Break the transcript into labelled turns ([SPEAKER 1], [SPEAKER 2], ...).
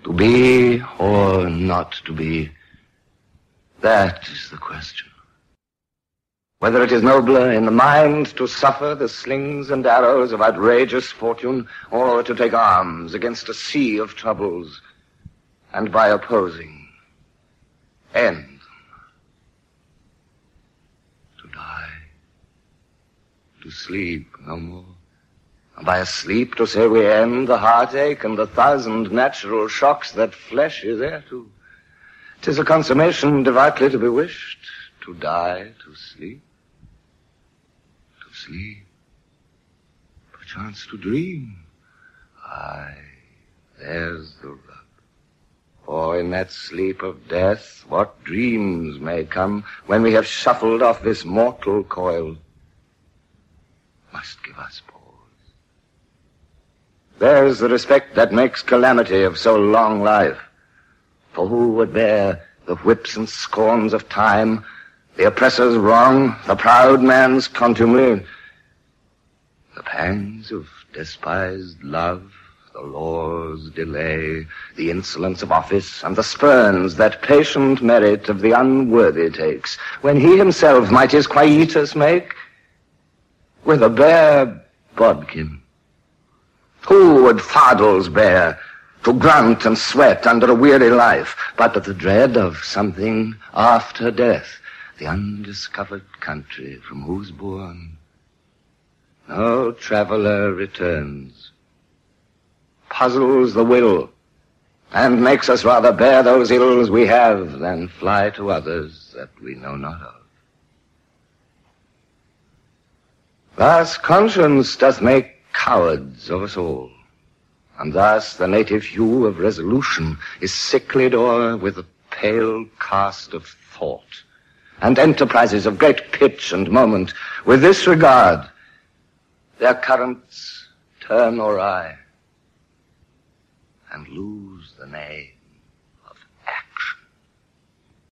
[SPEAKER 1] To be or not to be, that is the question. Whether it is nobler in the mind to suffer the slings and arrows of outrageous fortune, or to take arms against a sea of troubles, and by opposing, end them. To die, to sleep no more, and by a sleep to say we end the heartache and the thousand natural shocks that flesh is heir to. 'Tis a consummation devoutly to be wished, to die, to sleep. Sleep, perchance to dream. Aye, there's the rub. For in that sleep of death, what dreams may come when we have shuffled off this mortal coil, must give us pause. There's the respect that makes calamity of so long life. For who would bear the whips and scorns of time, the oppressor's wrong, the proud man's contumely, the pangs of despised love, the law's delay, the insolence of office, and the spurns that patient merit of the unworthy takes, when he himself might his quietus make with a bare bodkin? Who would fardels bear to grunt and sweat under a weary life, but at the dread of something after death, the undiscovered country from whose bourne no traveler returns, puzzles the will, and makes us rather bear those ills we have than fly to others that we know not of. Thus conscience doth make cowards of us all, and thus the native hue of resolution is sicklied o'er with a pale cast of thought, and enterprises of great pitch and moment, with this regard, their currents turn awry, and lose the nave.